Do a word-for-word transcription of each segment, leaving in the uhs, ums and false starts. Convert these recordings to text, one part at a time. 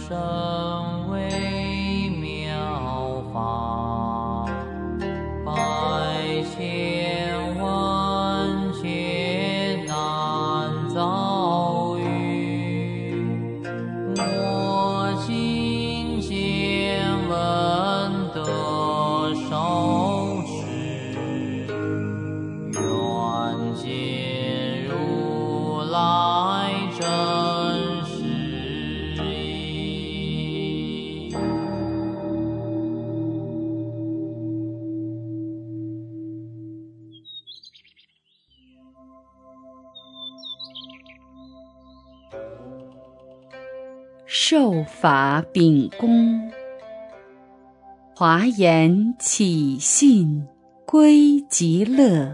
甚微妙法，百千万劫难遭遇。我今见闻得受持，愿解如来真实义。 受法秉公，华严起信归极乐。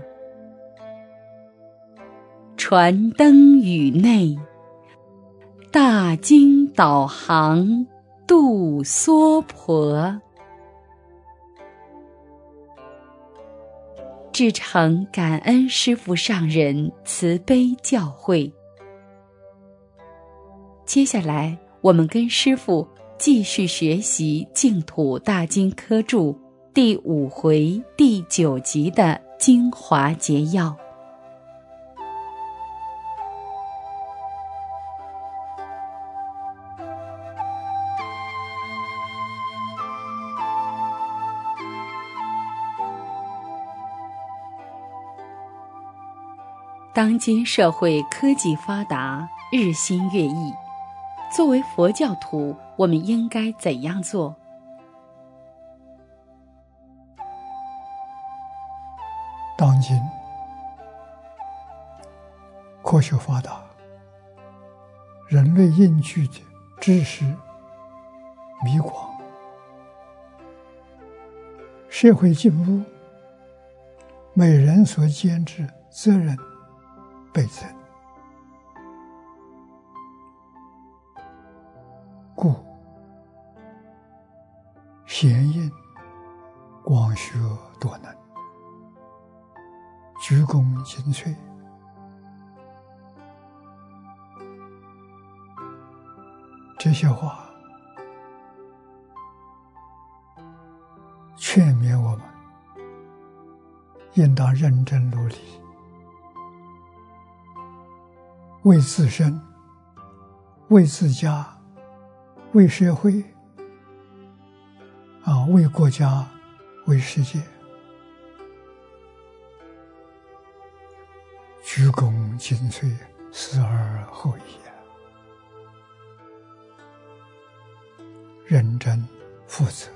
传灯语内，大经导航度娑婆。至诚感恩师父上人慈悲教诲。接下来我们跟师父继续学习净土大经科注第五回第九集的精华节要。当今社会科技发达，日新月异，作为佛教徒，我们应该怎样做？ 当今科学发达，人类应具的知识弥广，社会进步，每人所肩之责任倍增，故显应广学多能，鞠躬尽瘁。这些话劝勉我们应当认真努力，为自身、为自家、为社会啊，为国家、为世界，鞠躬尽瘁，死而后已，认真负责。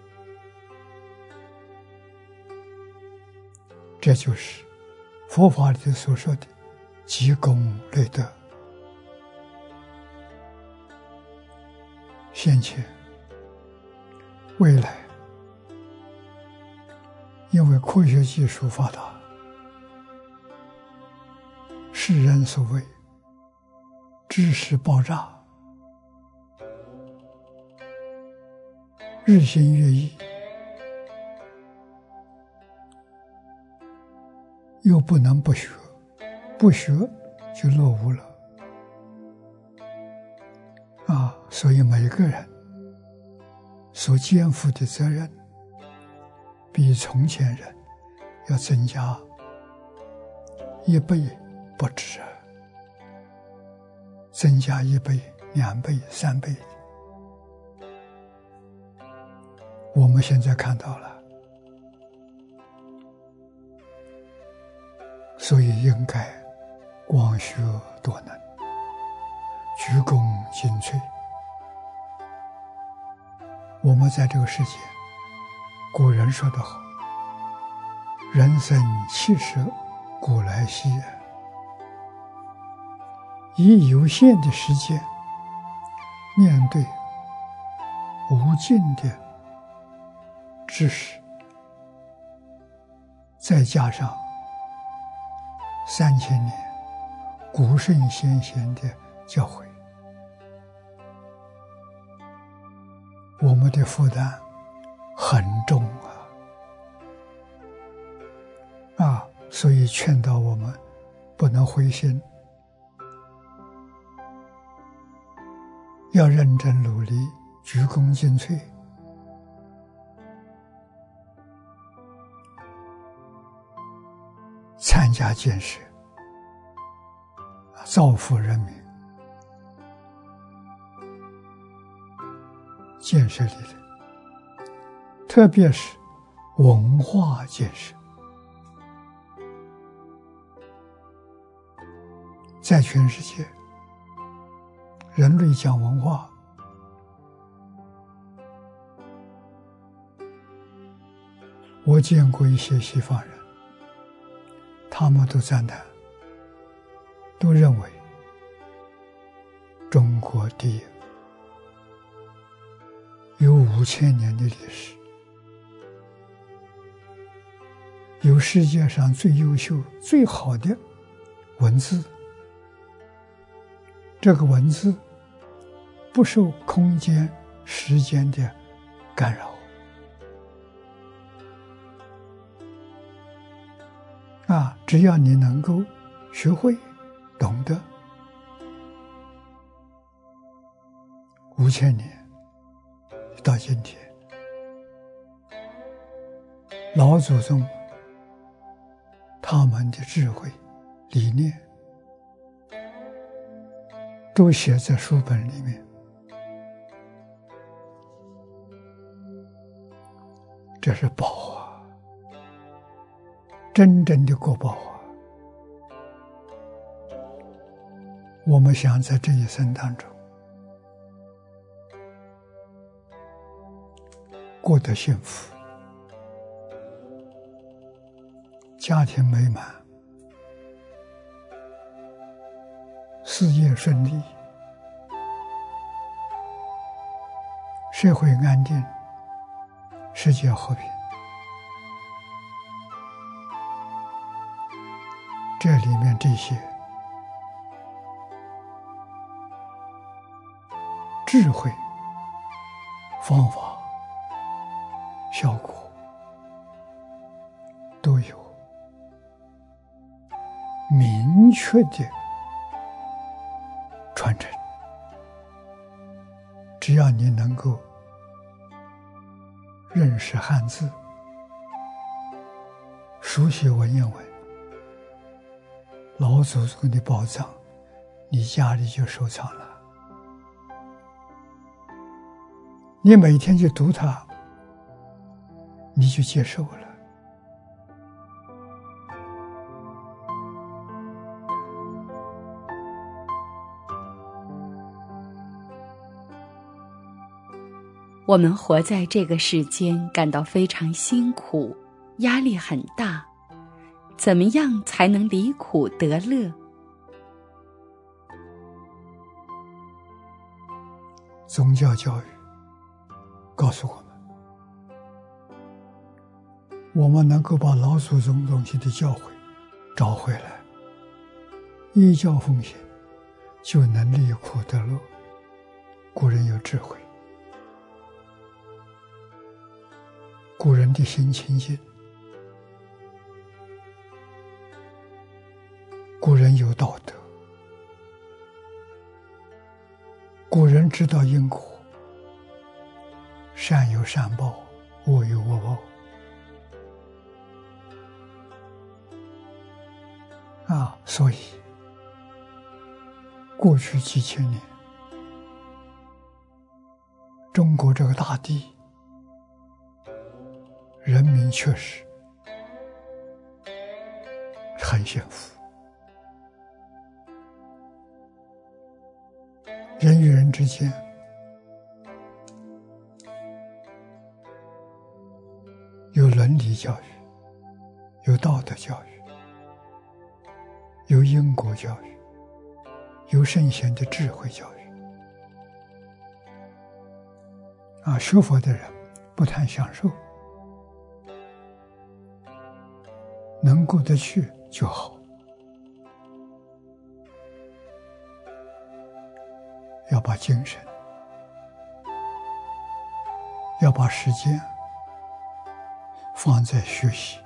这就是佛法里所说的积功累德。现前未来，因为科学技术发达，世人所谓知识爆炸，日新月异，又不能不学，不学就落伍了啊！所以每个人所肩负的责任，比从前人要增加一倍不止，增加一倍、两倍、三倍。我们现在看到了，所以应该广学多能，鞠躬尽瘁。我们在这个世界，古人说得好，人生七十古来稀，以有限的时间面对无尽的知识，再加上三千年古圣先贤的教诲，我们的负担很重啊！啊，所以劝导我们不能灰心， 要认真努力，鞠躬尽瘁，参加建设，造福人民，建设里的，特别是文化建设。在全世界，人类讲文化，我见过一些西方人，他们都赞叹，都认为中国第一，有五千年的历史，有世界上最优秀、最好的文字。这个文字不受空间、时间的干扰，啊，只要你能够学会、懂得，五千年到今天，老祖宗他们的智慧、理念，都写在书本里面，这是宝啊，真正的国宝啊！我们想在这一生当中过得幸福，家庭美满，事业顺利，社会安定，世界和平。这里面这些智慧、方法、效果都有明确的传承。只要你能够认识汉字，熟悉文言文，老祖宗的宝藏，你家里就收藏了。你每天去读它，你就接受了。 我们活在这个世间，感到非常辛苦，压力很大，怎么样才能离苦得乐？ 宗教教育告诉我们，我们能够把老祖宗东西的教诲找回来，依教奉行，就能离苦得乐。古人有智慧，古人的心清净，古人有道德，古人知道因果，善有善报，恶有恶报。啊，所以过去几千年，中国这个大地，人民确实很幸福，人与人之间有伦理教育，有道德教育，有因果教育，有圣贤的智慧教育。啊，学佛的人不谈享受，能过得去就好，要把精神，要把时间放在学习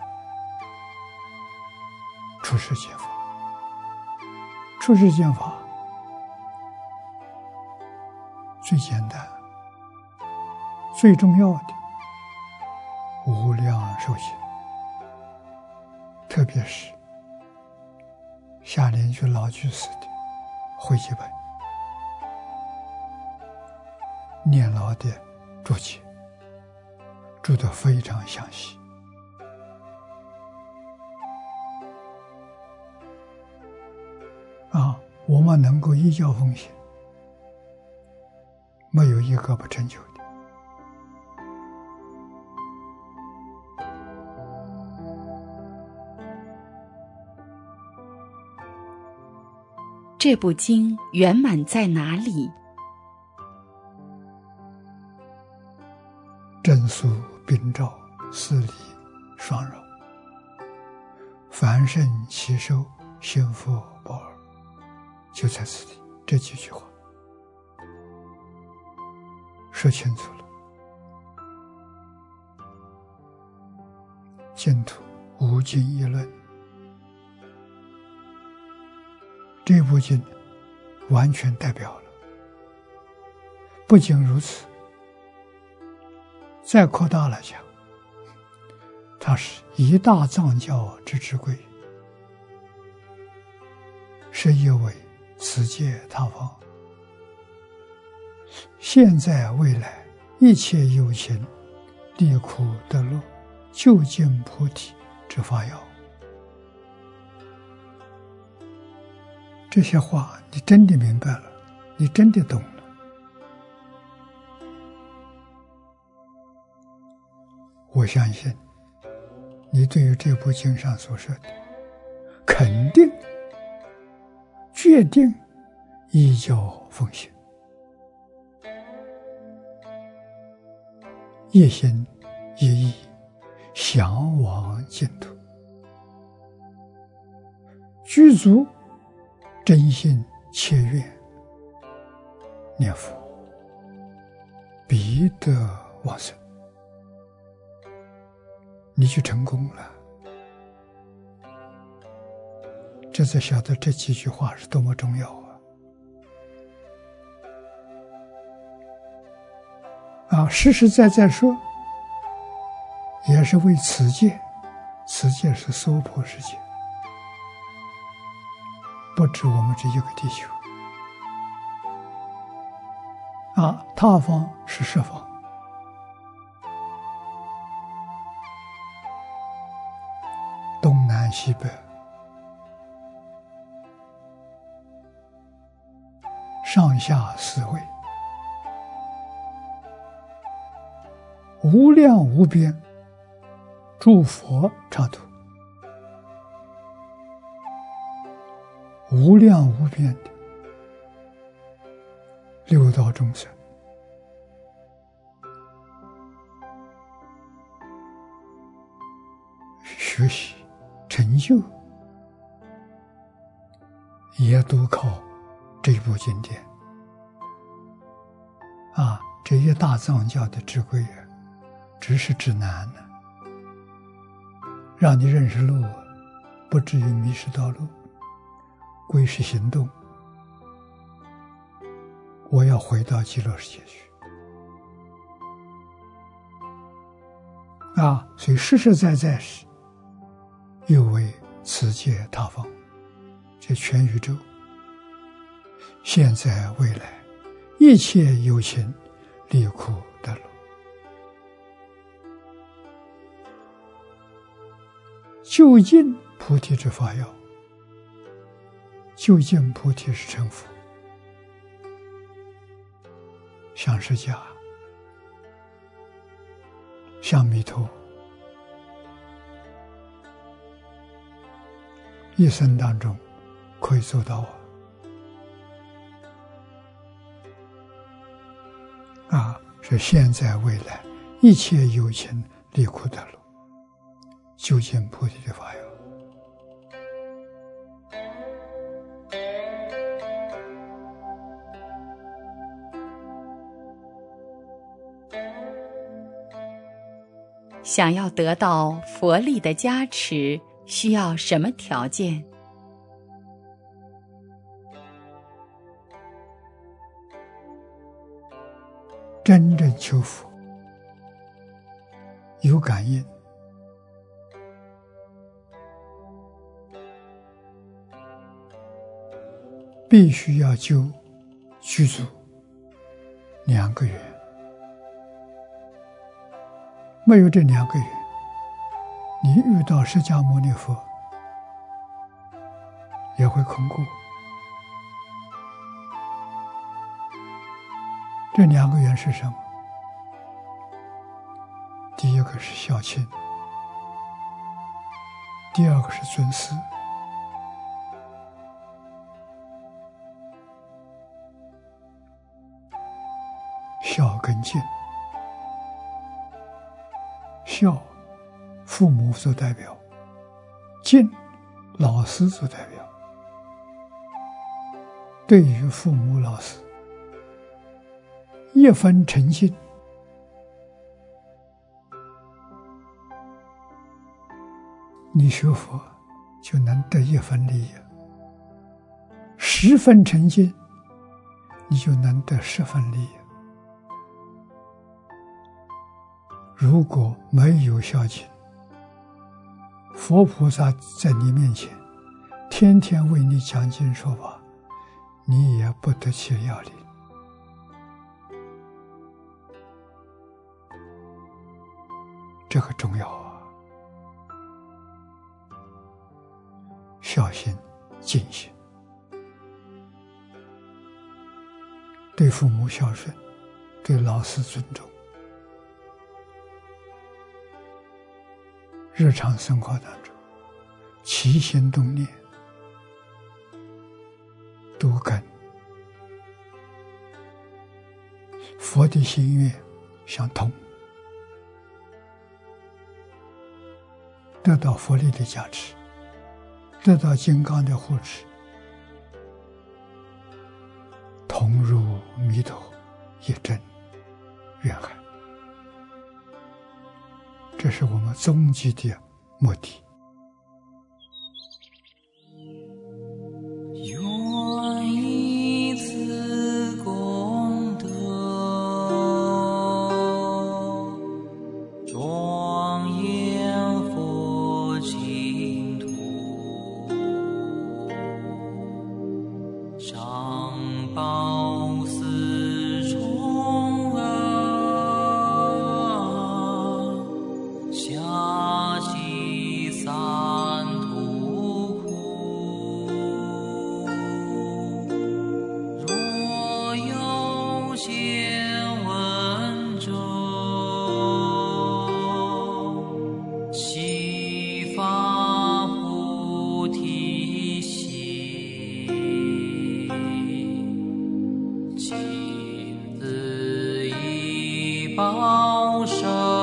出世间法。出世间法最简单、最重要的无量寿经，特别是下莲居老居士的汇集本、念老的注解，注得非常详细。啊，我们能够依教奉行，没有一个不成就的。 这部经圆满在哪里？ 正肃并照，四理双柔，凡圣其收，心复不二，就在此地。这几句话说清楚了，净土无尽议论，这部经完全代表了。不仅如此，再扩大来讲，它是一大藏教之之贵，是一为此界他方，现在未来一切有情离苦得乐，究竟菩提之法要。这些话你真的明白了，你真的懂了，我相信你对于这部经上所说的肯定决定依教奉行，一心一意向往净土，具足真心切愿念佛，必得往生，你就成功了。这才晓得这几句话是多么重要啊！啊，实实在在说，也是为此界，此界是娑婆世界，不止我们这一个地球啊，他方是十方，东南西北，上下四位，无量无边诸佛刹土，无量无边的六道众生，学习成就也都靠这部经典啊！这一大藏教的智慧啊，只是指南呢，让你认识路，不至于迷失道路，归是行动。我要回到极乐世界去啊！所以实实在在是又为此界他方，这全宇宙现在未来一切有情离苦得乐，究竟菩提之法要，究竟菩提是成佛，像释迦，像弥陀，一生当中可以做到啊！啊，是现在未来一切有情离苦得乐，究竟菩提的法要。 想要得到佛力的加持，需要什么条件？ 真正求佛，有感应，必须要救具足两个缘，没有这两个缘，你遇到释迦牟尼佛也会空过。这两个缘是什么？第一个是孝亲，第二个是尊师。孝跟敬，孝父母所代表，敬老师所代表。对于父母老师，一分诚敬，你学佛就能得一分利益；十分诚敬，你就能得十分利益。如果没有孝敬，佛菩萨在你面前天天为你讲经说法，你也不得其要领。这个重要啊！孝心、敬心，对父母孝顺，对老师尊重。日常生活当中，起心动念都跟佛的心愿相通，得到佛力的加持，得到金刚的护持，同入弥陀一真愿海。这是我们终极的目的。 愿以此功德，庄严佛净土，上报四重恩，下济三途苦。若有见闻者，悉发菩提心，尽自以报身。